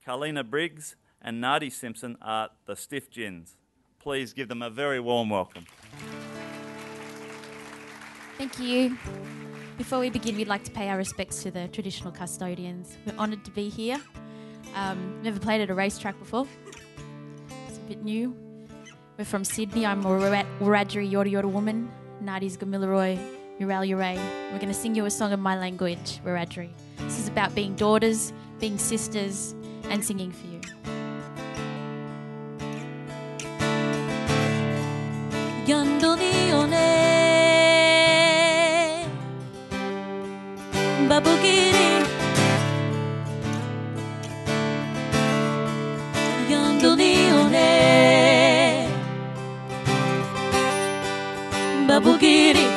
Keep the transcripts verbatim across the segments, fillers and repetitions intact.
Carlina Briggs and Nadi Simpson are the Stiff Gins. Please give them a very warm welcome. Thank you. Before we begin, we'd like to pay our respects to the traditional custodians. We're honoured to be here. Um, never played at a racetrack before. It's a bit new. We're from Sydney. I'm a Wiradjuri Yorta Yorta woman. Nadi's Gamilaroi, Ural Uray. We're going to sing you a song in my language, Wiradjuri. This is about being daughters, being sisters, and singing for you. Yandoni one Babugiri Yandoni one Babugiri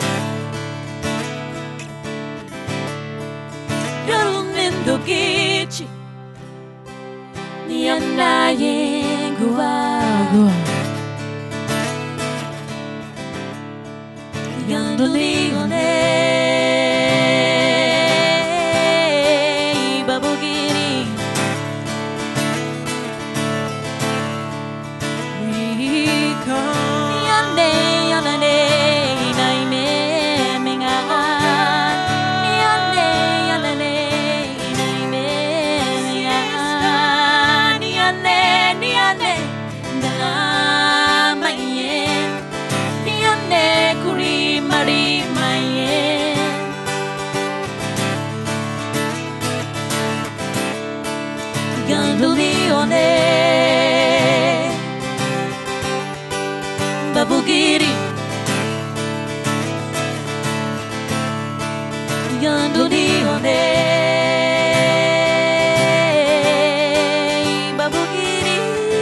Yarunindo Gichi Nianaye Gua Yandoli one Babugiri Rika Yande Yalane Naime Minga Yande Yalane Naime Minga Yande Yande Namaye Yande Kuri Mari Maye Yandoli one Babugiri Yandoli one Babugiri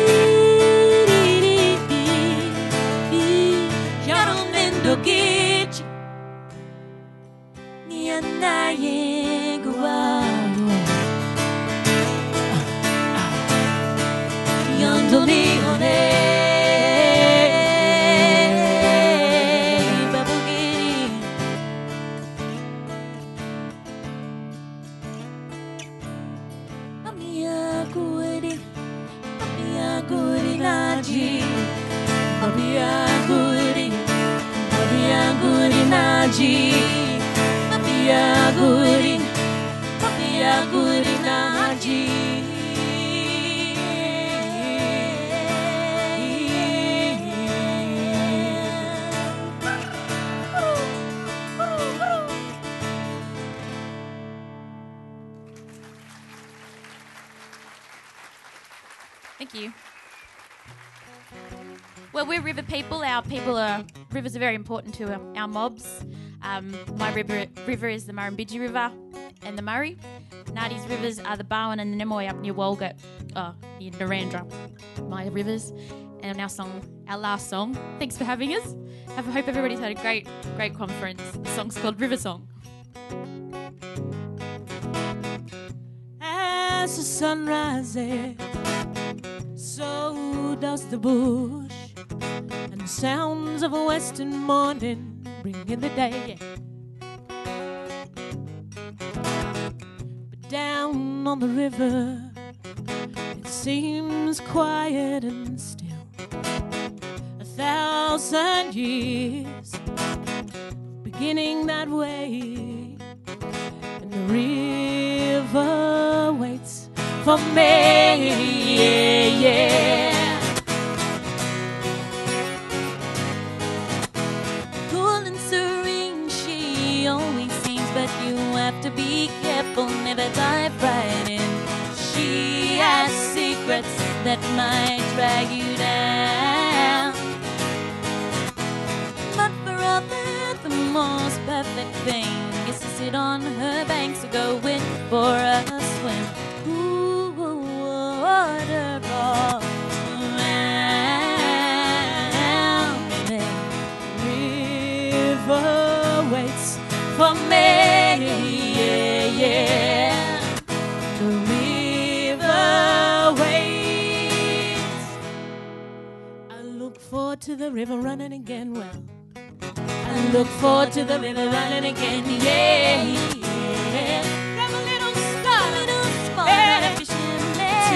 Yarunindo Gichi Nianaye Gua Yandoli one Babugiri Amia Guri Amia Guri Naji Amia Guri Amia Guri Naji Amia Guri Amia Guri Naji Thank you. Well, we're river people. Our people are rivers are very important to our, our mobs. Um, my river river is the Murrumbidgee River and the Murray. Nadi's rivers are the Barwon and the Nemoy up near Walgett, oh, near Narandra. My rivers, and our song, our last song. Thanks for having us. I hope everybody's had a great, great conference. The song's called River Song. As the sun rises, so does the bush, and the sounds of a western morning bring in the day. But down on the river, it seems quiet and still. A thousand years beginning that way, and the river waits for me, yeah, yeah. Cool and serene she always seems, but you have to be careful, never dive right in. She has secrets that might drag you down, but for others the most perfect thing is to sit on her banks or go in for a swim. Ooh, waterfall around me. River waits for me, yeah, yeah. The river waits. I look forward to the river running again, well, I look forward to the river running again, yeah, yeah. Grab a little star, little small, yeah.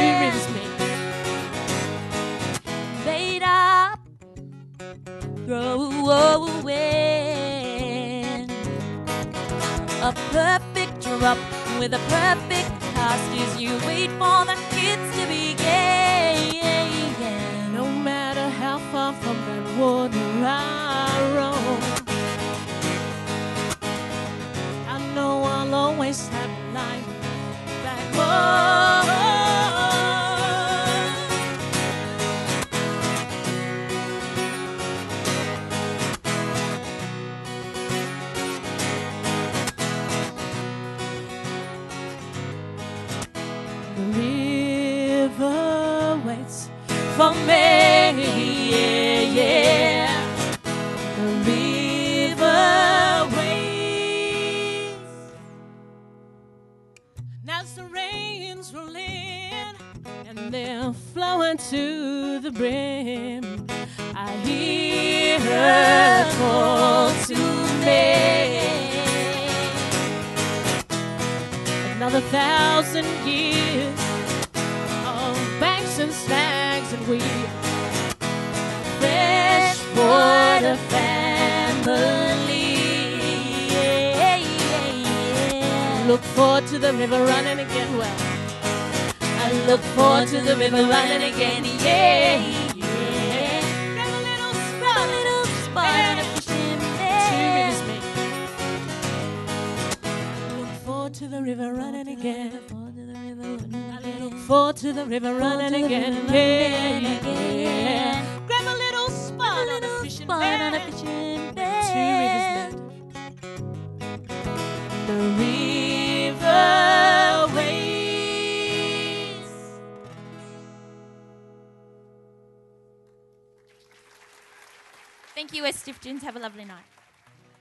with a perfect cast as you wait for the kids to begin. No matter how far from that water I roam, I know I'll always have a life back home. The river waits for me, yeah, yeah. The river waits. Now as the rains roll in and they're flowing to the brim, I hear her call to me. Another thousand years of banks and snags and weeds, freshwater family. Yeah, yeah, yeah. Look forward to the river running again. Well, I look forward to the river running again. Yeah, yeah. Grab a little spot, a little spot on a fishing bed. Two rivers meet. Look forward to the river running again. I look forward to the river running again. Yeah, yeah. Grab a little spot on a fishing bed. Two rivers meet. The river waits. Thank you, West Stiff Gins. Have a lovely night.